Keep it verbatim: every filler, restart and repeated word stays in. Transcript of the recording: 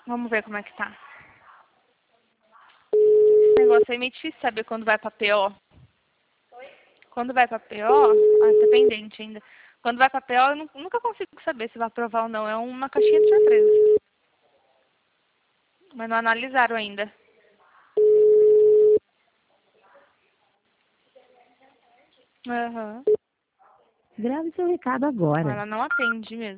Vamos ver como é que tá. Esse negócio é meio difícil saber quando vai pra P O. Quando vai pra P O, ah, tá pendente ainda. Quando vai pra P O, eu nu- nunca consigo saber se vai aprovar ou não. É uma caixinha de surpresa. Mas não analisaram ainda. Aham. Grave seu recado agora. Ela não atende mesmo.